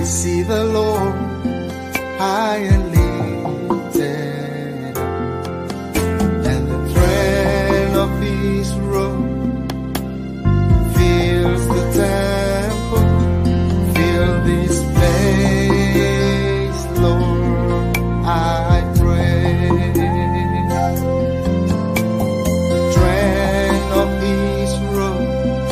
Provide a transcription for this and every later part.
see the Lord high and lifted, and the train of his robe fills the temple. Fill this place, Lord, I pray. The train of his robe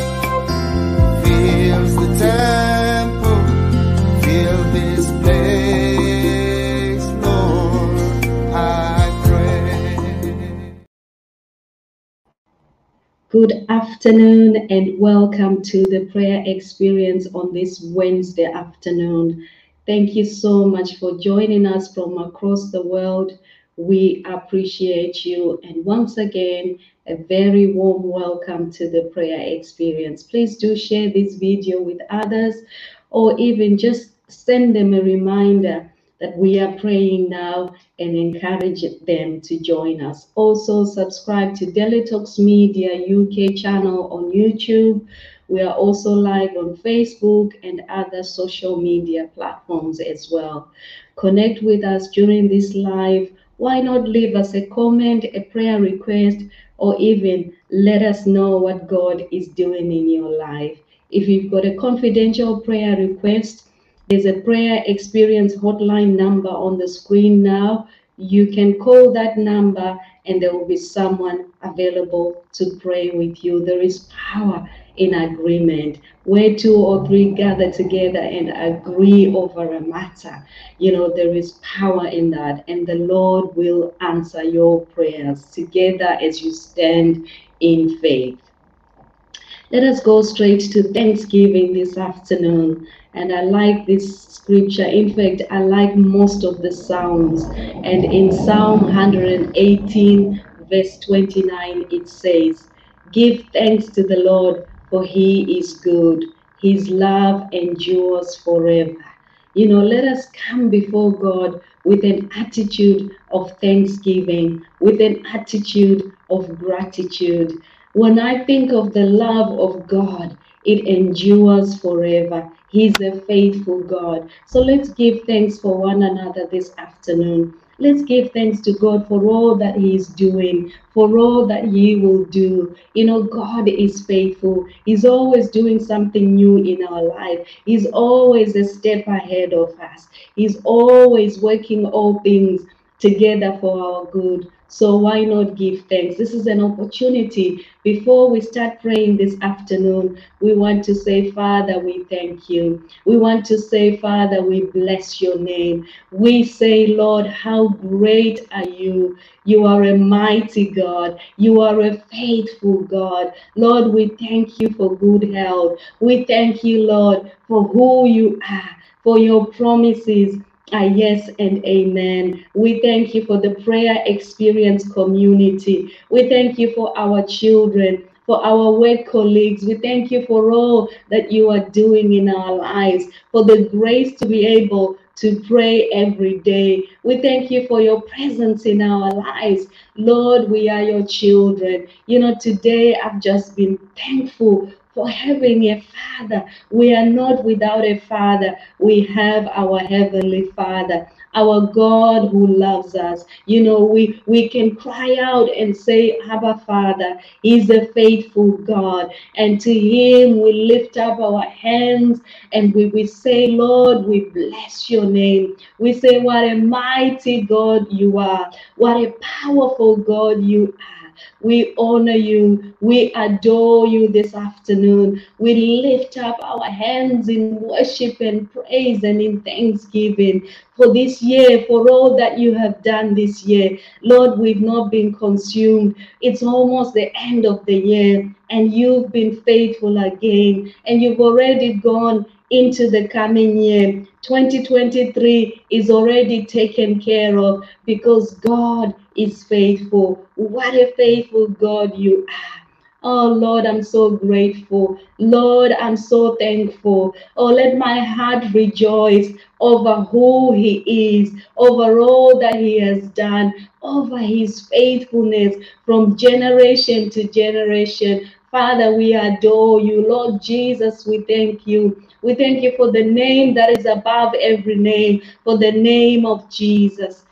fills the temple. Fill this place, Lord, I pray. Good afternoon and welcome to the prayer experience on this Wednesday afternoon. Thank you so much for joining us from across the world. We appreciate you, and once again, a very warm welcome to the prayer experience. Please do share this video with others, or even just send them a reminder that we are praying now, and encourage them to join us. Also, subscribe to Daily Talks Media UK channel on YouTube. We are also live on Facebook and other social media platforms as well. Connect with us during this live. Why not leave us a comment, a prayer request, or even let us know what God is doing in your life. If you've got a confidential prayer request, there's a prayer experience hotline number on the screen now. You can call that number and there will be someone available to pray with you. There is power in agreement. Where two or three gather together and agree over a matter, there is power in that, and the Lord will answer your prayers together as you stand in faith. Let us go straight to Thanksgiving this afternoon. And I like this scripture. In fact, I like most of the Psalms. And in Psalm 118, verse 29, it says, "Give thanks to the Lord, for he is good. His love endures forever." Let us come before God with an attitude of thanksgiving, with an attitude of gratitude. When I think of the love of God, it endures forever. He's a faithful God. So let's give thanks for one another this afternoon. Let's give thanks to God for all that he is doing, for all that he will do. God is faithful. He's always doing something new in our life. He's always a step ahead of us. He's always working all things together for our good. So why not give thanks? This is an opportunity. Before we start praying this afternoon, we want to say, Father, we thank you. We want to say, Father, we bless your name. We say, Lord, how great are you? You are a mighty God. You are a faithful God. Lord, we thank you for good health. We thank you, Lord, for who you are, for your promises are yes and amen. We thank you for the prayer experience community. We thank you for our children, for our work colleagues. We thank you for all that you are doing in our lives, for the grace to be able to pray every day. We thank you for your presence in our lives. Lord, we are your children. Today I've just been thankful for having a father. We are not without a father. We have our heavenly Father, our God who loves us. We can cry out and say, Abba Father. He's a faithful God. And to him we lift up our hands and we say, Lord, we bless your name. We say, what a mighty God you are. What a powerful God you are. We honor you. We adore you this afternoon. We lift up our hands in worship and praise and in thanksgiving for this year, for all that you have done this year. Lord, we've not been consumed. It's almost the end of the year, and you've been faithful again, and you've already gone into the coming year. 2023 is already taken care of because God is faithful. What a faithful God you are. Oh Lord, I'm so grateful. Lord, I'm so thankful. Oh, let my heart rejoice over who he is, over all that he has done, over his faithfulness from generation to generation. Father, we adore you. Lord Jesus, we thank you. We thank you for the name that is above every name, for the name of Jesus.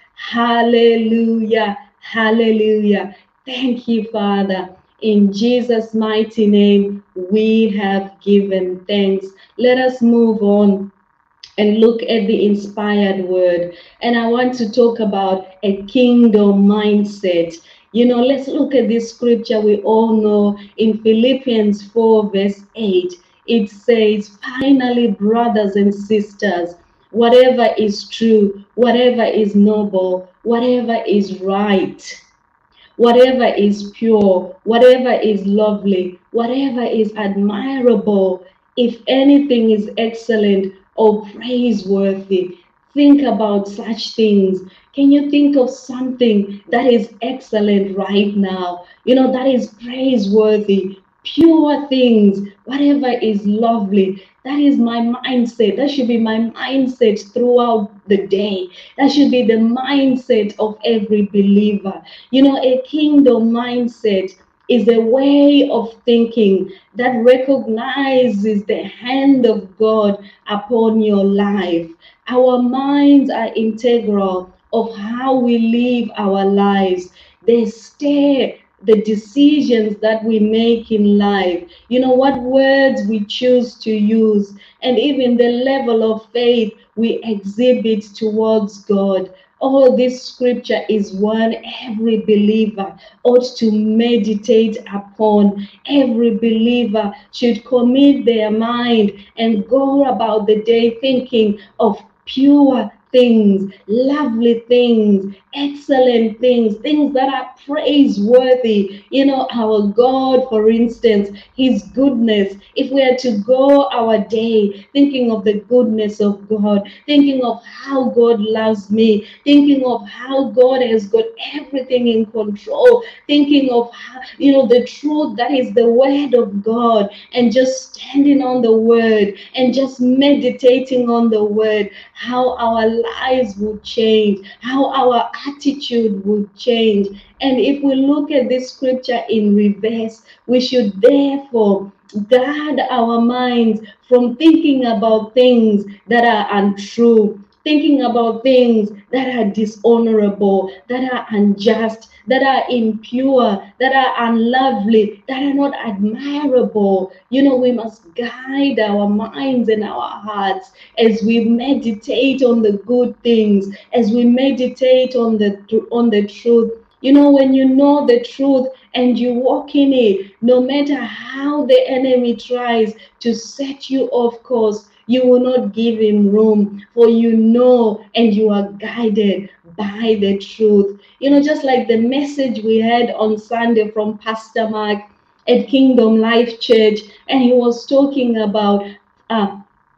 Hallelujah. Hallelujah. Thank you, Father. In Jesus' mighty name, we have given thanks. Let us move on and look at the inspired word. And I want to talk about a kingdom mindset. You know, let's look at this scripture we all know in Philippians 4, verse 8. It says, finally, brothers and sisters, whatever is true, whatever is noble, whatever is right, whatever is pure, whatever is lovely, whatever is admirable, if anything is excellent or praiseworthy, think about such things. Can you think of something that is excellent right now? You know, that is praiseworthy, pure things, whatever is lovely. That is my mindset. That should be my mindset throughout the day. That should be the mindset of every believer. You know, a kingdom mindset is a way of thinking that recognizes the hand of God upon your life. Our minds are integral of how we live our lives. They steer the decisions that we make in life, you know, what words we choose to use, and even the level of faith we exhibit towards God. Oh, this scripture is one every believer ought to meditate upon. Every believer should commit their mind and go about the day thinking of pure things, lovely things, excellent things, things that are praiseworthy. You know, our God, for instance, His goodness. If we are to go our day thinking of the goodness of God, thinking of how God loves me, thinking of how God has got everything in control, thinking of how, you know, the truth that is the word of God, and just standing on the word and just meditating on the word, how our lives would change, how our attitude would change. And if we look at this scripture in reverse, we should therefore guard our minds from thinking about things that are untrue, thinking about things that are dishonorable, that are unjust, that are impure, that are unlovely, that are not admirable. You know, we must guide our minds and our hearts as we meditate on the good things, as we meditate on the truth. You know, when you know the truth and you walk in it, no matter how the enemy tries to set you off course, you will not give him room, for you know and you are guided by the truth. You know, just like the message we had on Sunday from Pastor Mark at Kingdom Life Church, and he was talking about uh,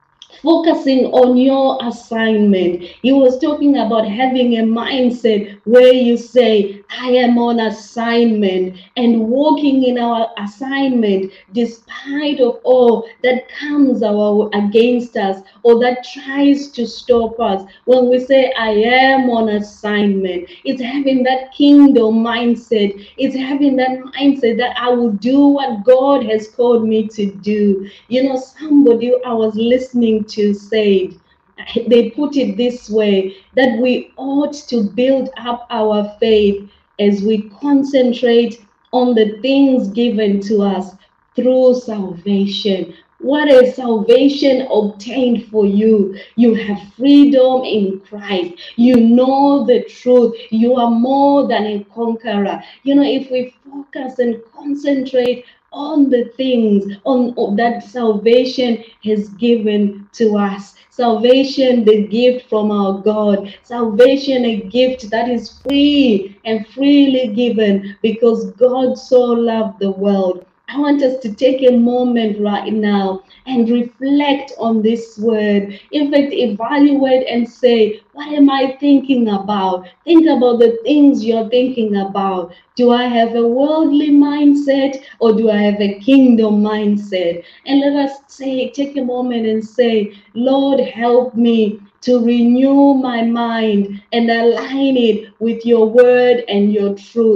focusing on your assignment. He was talking about having a mindset where you say, I am on assignment, and walking in our assignment despite of all that comes against us or that tries to stop us. When we say, I am on assignment, it's having that kingdom mindset. It's having that mindset that I will do what God has called me to do. You know, somebody I was listening to said, they put it this way, that we ought to build up our faith as we concentrate on the things given to us through salvation. What is salvation obtained for you? You have freedom in Christ. You know the truth. You are more than a conqueror. You know, if we focus and concentrate on the things on that salvation has given to us. Salvation, the gift from our God. Salvation, a gift that is free and freely given because God so loved the world. I want us to take a moment right now and reflect on this word. In fact, evaluate and say, what am I thinking about? Think about the things you're thinking about. Do I have a worldly mindset or do I have a kingdom mindset? And let us say, take a moment and say, Lord, help me to renew my mind and align it with your word and your truth.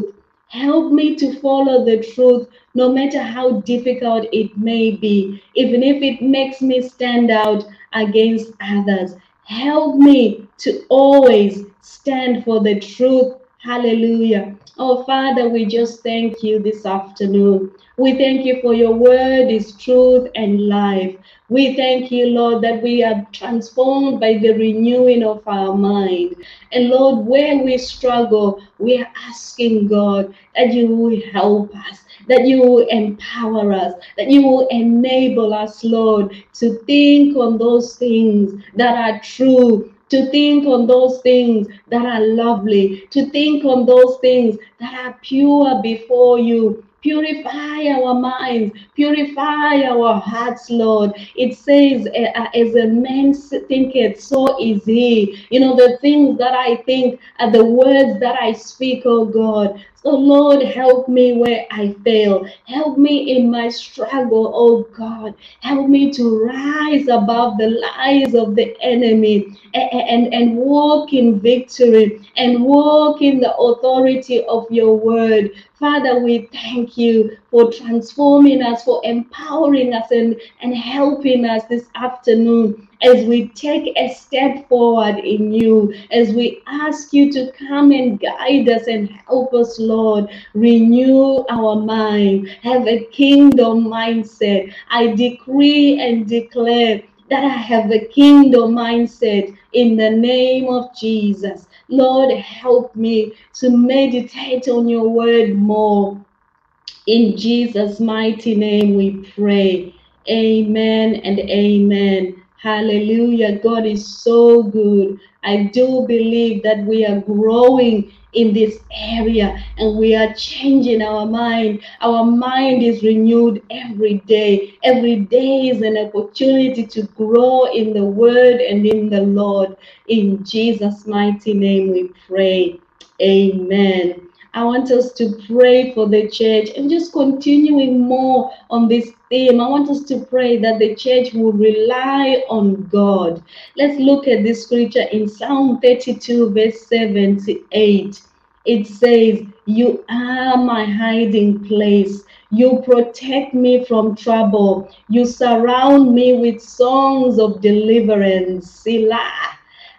Help me to follow the truth, no matter how difficult it may be, even if it makes me stand out against others. Help me to always stand for the truth. Hallelujah. Oh, Father, we just thank you this afternoon. We thank you for your word is truth and life. We thank you, Lord, that we are transformed by the renewing of our mind. And Lord, where we struggle, we are asking God that you will help us, that you will empower us, that you will enable us, Lord, to think on those things that are true, to think on those things that are lovely, to think on those things that are pure before you. Purify our minds, purify our hearts, Lord. It says, as a man thinketh, so is he. You know, the things that I think are the words that I speak, oh God. So, Lord, help me where I fail. Help me in my struggle, oh God. Help me to rise above the lies of the enemy and walk in victory and walk in the authority of your word. Father, we thank you for transforming us, for empowering us and helping us this afternoon as we take a step forward in you, as we ask you to come and guide us and help us, Lord. Renew our mind, have a kingdom mindset. I decree and declare that I have a kingdom mindset in the name of Jesus. Lord, help me to meditate on your word more. In Jesus' mighty name we pray. Amen and amen. Hallelujah. God is so good. I do believe that we are growing in this area and we are changing our mind. Our mind is renewed every day. Every day is an opportunity to grow in the word and in the Lord. In Jesus' mighty name we pray. Amen. I want us to pray for the church and just continuing more on this theme. I want us to pray that the church will rely on God. Let's look at this scripture in Psalm 32, verse 78. It says, "You are my hiding place. You protect me from trouble. You surround me with songs of deliverance." Selah.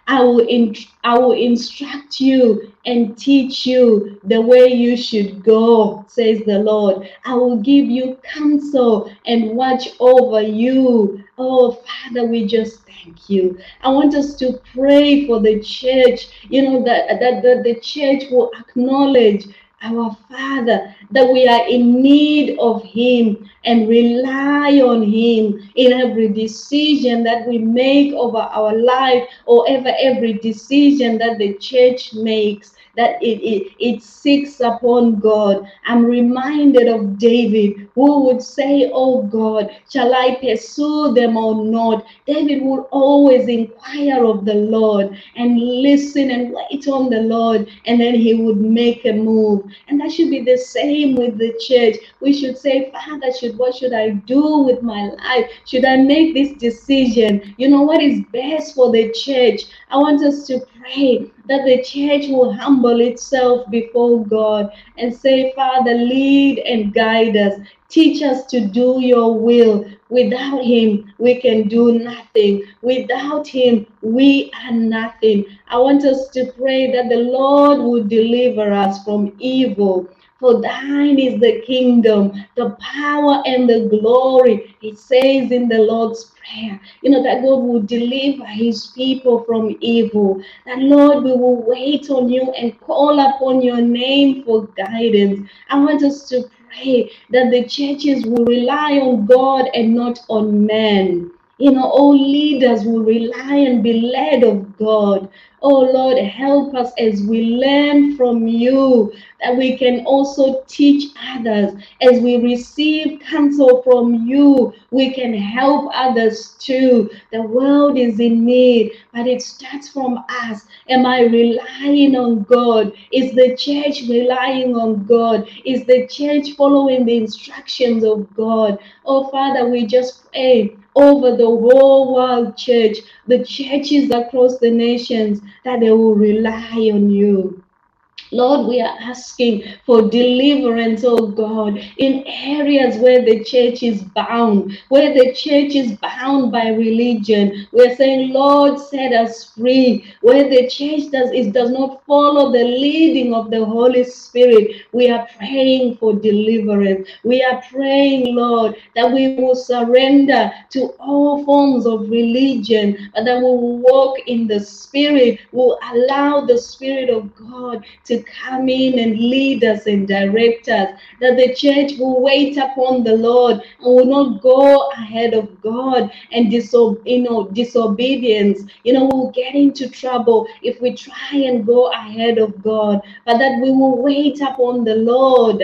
I will instruct you and teach you the way you should go, says the Lord. I will give you counsel and watch over you. Oh, Father, we just thank you. I want us to pray for the church, you know, that the church will acknowledge our Father, that we are in need of Him and rely on Him in every decision that we make over our life, or every decision that the church makes, that it seeks upon God. I'm reminded of David, who would say, "Oh God, shall I pursue them or not?" David would always inquire of the Lord and listen and wait on the Lord, and then he would make a move. And that should be the same with the church. We should say, "Father, what should I do with my life? Should I make this decision? You know, what is best for the church?" I want us to pray that the church will humble itself before God and say, "Father, lead and guide us. Teach us to do your will. Without Him, we can do nothing. Without Him, we are nothing." I want us to pray that the Lord will deliver us from evil. For thine is the kingdom, the power, and the glory. It says in the Lord's Prayer, you know, that God will deliver His people from evil. That, Lord, we will wait on you and call upon your name for guidance. I want us to pray that the churches will rely on God and not on men. You know, all leaders will rely and be led of God. Oh Lord, help us as we learn from you, that we can also teach others. As we receive counsel from you, we can help others too. The world is in need, but it starts from us. Am I relying on God? Is the church relying on God? Is the church following the instructions of God? Oh Father, we just pray over the whole world church, the churches across the nations, that they will rely on you. Lord, we are asking for deliverance, oh God, in areas where the church is bound, where the church is bound by religion. We're saying, Lord, set us free. Where the church does not follow the leading of the Holy Spirit, we are praying for deliverance. We are praying, Lord, that we will surrender to all forms of religion, and that we will walk in the Spirit, will allow the Spirit of God to come in and lead us and direct us, that the church will wait upon the Lord and will not go ahead of God and disobedience. We'll get into trouble if we try and go ahead of God, but that we will wait upon the Lord,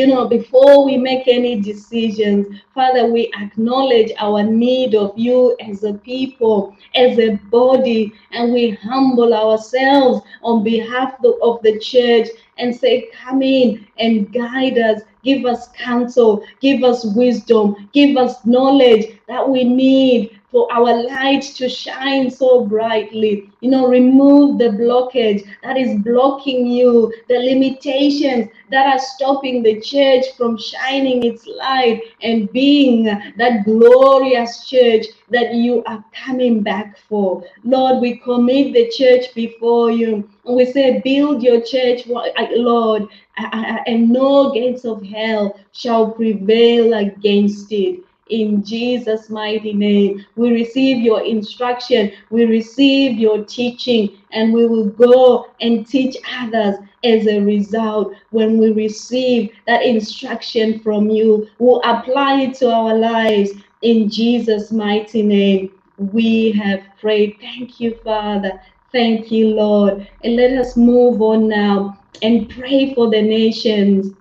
before we make any decisions. Father, we acknowledge our need of you as a people, as a body, and we humble ourselves on behalf of the church and say, come in and guide us, give us counsel, give us wisdom, give us knowledge that we need for our light to shine so brightly. Remove the blockage that is blocking you, the limitations that are stopping the church from shining its light and being that glorious church that you are coming back for. Lord, we commit the church before you, and we say, build your church, Lord, and no gates of hell shall prevail against it. In Jesus' mighty name, we receive your instruction, we receive your teaching, and we will go and teach others. As a result, when we receive that instruction from you, we'll apply it to our lives. In Jesus' mighty name, we have prayed. Thank you, Father. Thank you, Lord. And let us move on now and pray for the nations.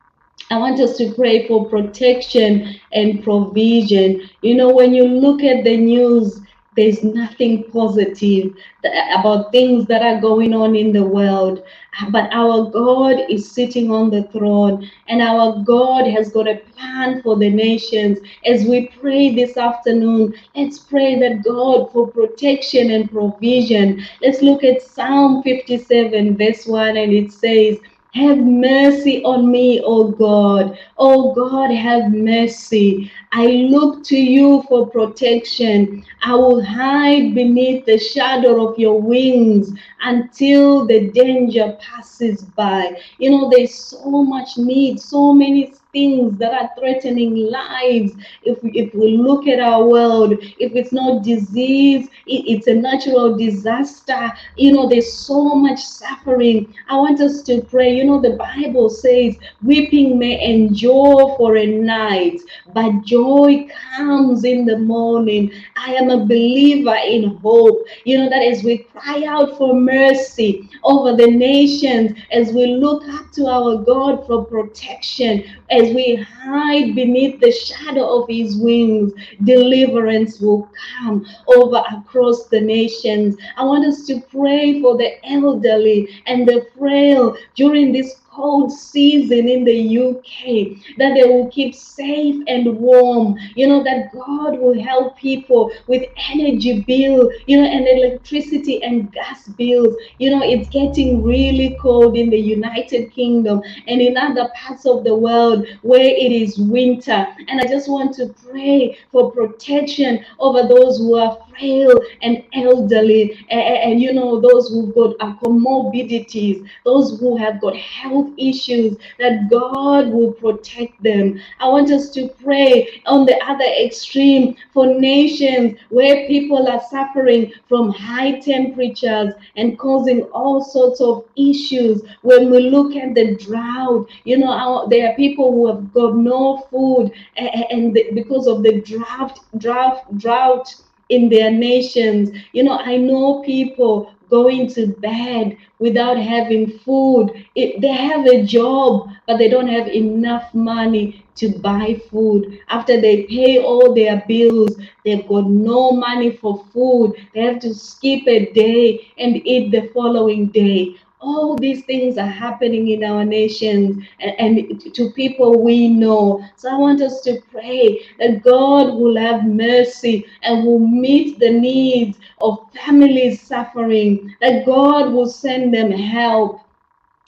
I want us to pray for protection and provision. When you look at the news, there's nothing positive about things that are going on in the world. But our God is sitting on the throne, and our God has got a plan for the nations. As we pray this afternoon, let's pray that God for protection and provision. Let's look at Psalm 57, verse 1, and it says, have mercy on me, O God. O God, have mercy. I look to you for protection. I will hide beneath the shadow of your wings until the danger passes by. There's so much need, so many things that are threatening lives. If we look at our world, if it's not disease, it's a natural disaster. There's so much suffering. I want us to pray. The Bible says weeping may endure for a night, but joy comes in the morning. I am a believer in hope. That as we cry out for mercy over the nations, as we look up to our God for protection, as we hide beneath the shadow of his wings, deliverance will come over across the nations. I want us to pray for the elderly and the frail during this cold season in the UK, that they will keep safe and warm, that God will help people with energy bill, and electricity and gas bills. It's getting really cold in the United Kingdom and in other parts of the world where it is winter. And I just want to pray for protection over those who are frail and elderly, and those who've got comorbidities, those who have got health issues, that God will protect them. I want us to pray on the other extreme for nations where people are suffering from high temperatures and causing all sorts of issues. When we look at the drought, there are people who have got no food, and because of the drought in their nations. I know people going to bed without having food. They have a job, but they don't have enough money to buy food. After they pay all their bills, they've got no money for food. They have to skip a day and eat the following day. All these things are happening in our nations and to people we know. So I want us to pray that God will have mercy and will meet the needs of families suffering, that God will send them help.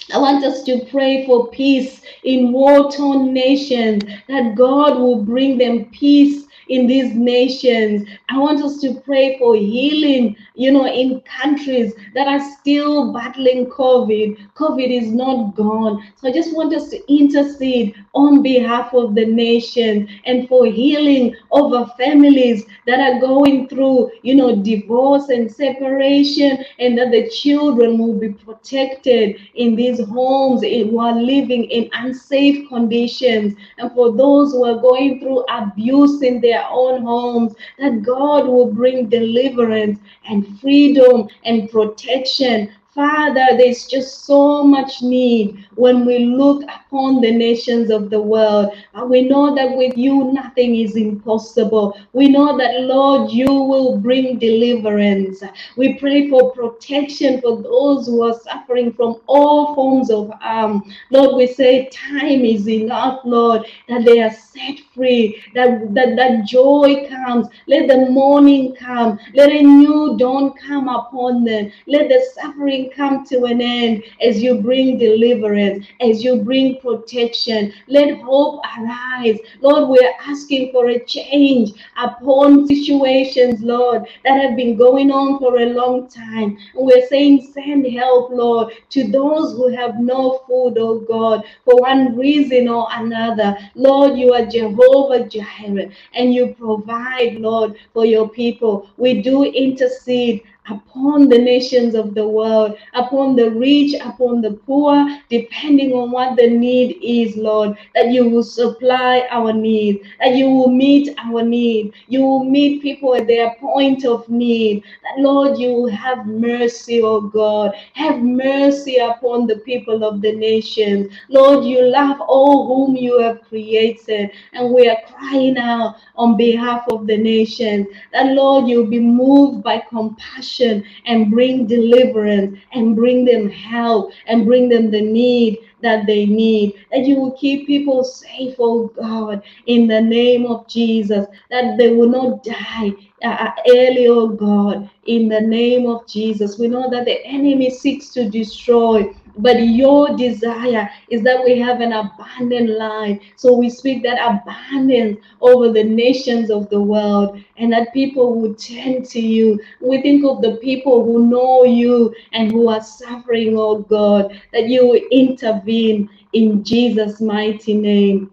I want us to pray for peace in war-torn nations, that God will bring them peace in these nations. I want us to pray for healing, in countries that are still battling COVID. COVID is not gone. So I just want us to intercede on behalf of the nation and for healing over families that are going through, divorce and separation, and that the children will be protected in these homes who are living in unsafe conditions, and for those who are going through abuse in their own homes, that God will bring deliverance and freedom and protection. Father, there's just so much need when we look upon the nations of the world. And we know that with you, nothing is impossible. We know that, Lord, you will bring deliverance. We pray for protection for those who are suffering from all forms of harm. Lord, we say time is enough, Lord, that they are set free, that joy comes. Let the morning come. Let a new dawn come upon them. Let the suffering come to an end as you bring deliverance, as you bring protection. Let hope arise. Lord, we're asking for a change upon situations, Lord, that have been going on for a long time. And we're saying, send help, Lord, to those who have no food, oh God, for one reason or another. Lord, you are Jehovah Jireh, and you provide, Lord, for your people. We do intercede upon the nations of the world, upon the rich, upon the poor, depending on what the need is, Lord, that you will supply our needs, that you will meet our need, you will meet people at their point of need, that, Lord, you will have mercy, oh God, have mercy upon the people of the nations. Lord, you love all whom you have created, and we are crying out on behalf of the nations, that, Lord, you'll be moved by compassion and bring deliverance and bring them help and bring them the need that they need, that you will keep people safe, oh God, in the name of Jesus, that they will not die early, oh God, in the name of Jesus. We know that the enemy seeks to destroy, but your desire is that we have an abundant life. So we speak that abundance over the nations of the world, and that people will turn to you. We think of the people who know you and who are suffering, oh God, that you will intervene in Jesus' mighty name.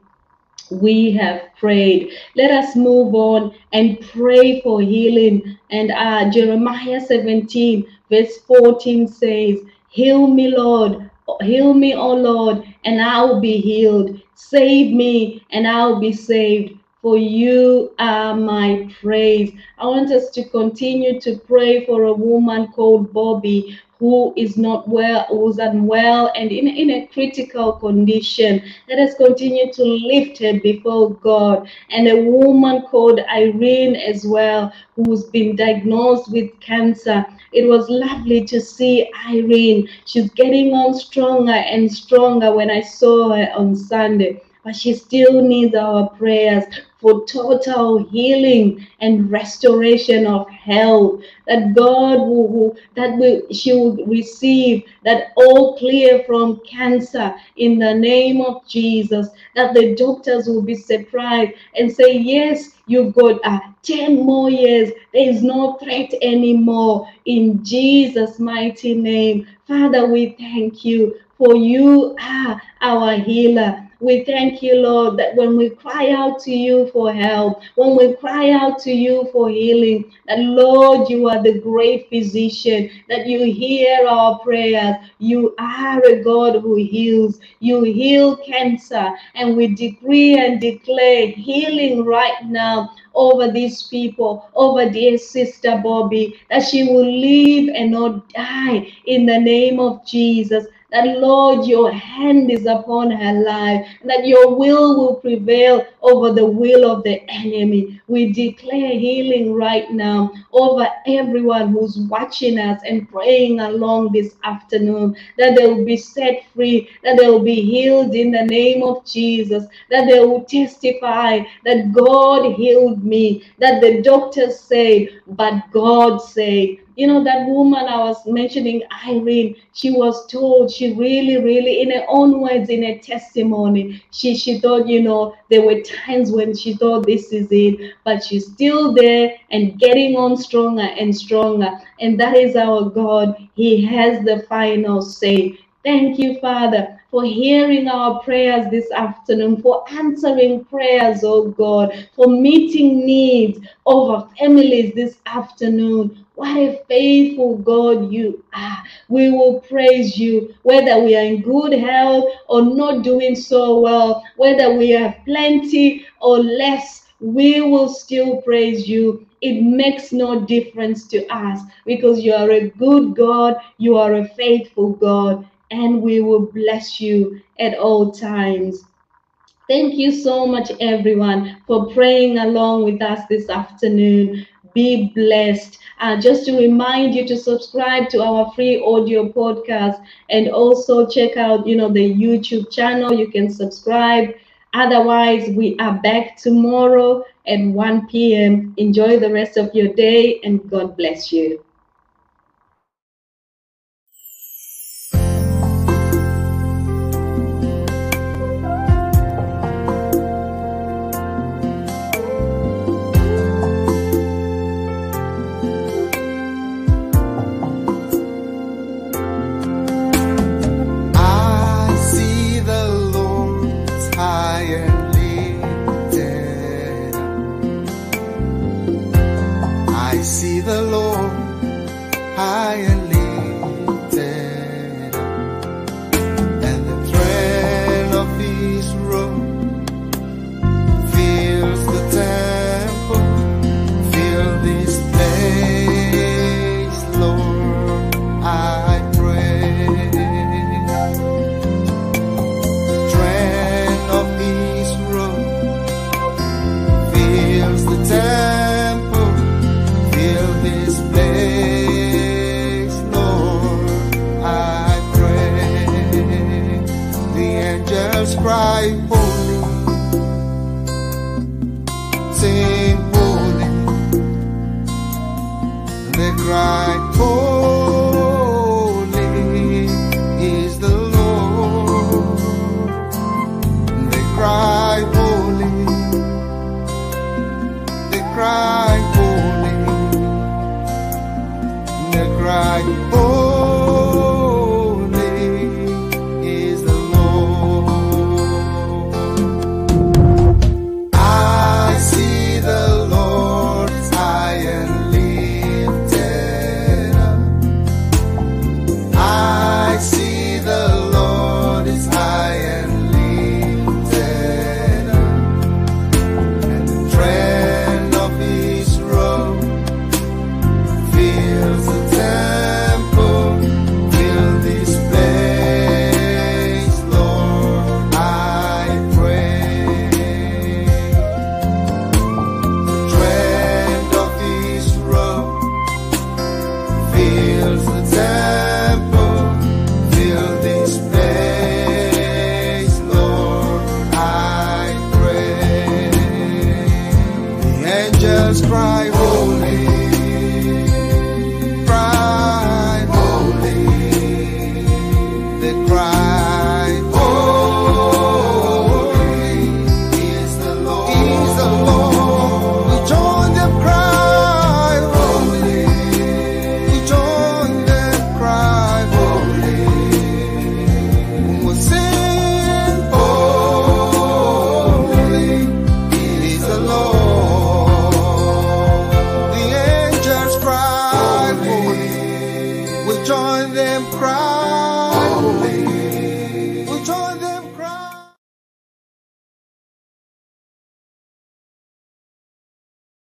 We have prayed. Let us move on and pray for healing. And Jeremiah 17, verse 14 says, heal me, Lord. Heal me, O Lord, and I will be healed. Save me, and I will be saved. For you are my praise. I want us to continue to pray for a woman called Bobby, who is not well, who's unwell and in a critical condition. Let us continue to lift her before God. And a woman called Irene as well, who's been diagnosed with cancer. It was lovely to see Irene. She's getting on stronger and stronger when I saw her on Sunday. But she still needs our prayers for total healing and restoration of health. That God she will receive that all clear from cancer in the name of Jesus. That the doctors will be surprised and say, yes, you've got 10 more years. There is no threat anymore. In Jesus' mighty name, Father, we thank you, for you are our healer. We thank you, Lord, that when we cry out to you for help, when we cry out to you for healing, that, Lord, you are the great physician, that you hear our prayers. You are a God who heals. You heal cancer, and we decree and declare healing right now over these people, over dear sister Bobby, that she will live and not die in the name of Jesus. That, Lord, your hand is upon her life, and that your will prevail over the will of the enemy. We declare healing right now over everyone who's watching us and praying along this afternoon, that they will be set free, that they will be healed in the name of Jesus, that they will testify that God healed me, that the doctors said, but God said. You know, that woman I was mentioning, Irene, she was told, she really, in her own words, in her testimony, she thought, you know, there were times when she thought this is it, but she's still there and getting on stronger and stronger. And that is our God. He has the final say. Thank you, Father, for hearing our prayers this afternoon, for answering prayers, oh God, for meeting needs of our families this afternoon. What a faithful God you are. We will praise you, whether we are in good health or not doing so well, whether we have plenty or less, we will still praise you. It makes no difference to us because you are a good God, you are a faithful God, and we will bless you at all times. Thank you so much, everyone, for praying along with us this afternoon. Be blessed. Just to remind you to subscribe to our free audio podcast and also check out, you know, the YouTube channel. You can subscribe. Otherwise, we are back tomorrow at 1 p.m. Enjoy the rest of your day and God bless you. I see the Lord's high and lifted. I see the Lord high and lifted, and the train of His robe fills the temple. Fill this place, Lord, I pray. The train of His robe fills the temple. Fill this place, Lord, I pray. The angels cry, holy, sing holy. They cry, holy is the Lord. They cry, holy. They cry, holy. They cry, holy is the Lord. I see the Lord's high and lifted up. I see the Lord is high and lifted up, and the train of His robe fills the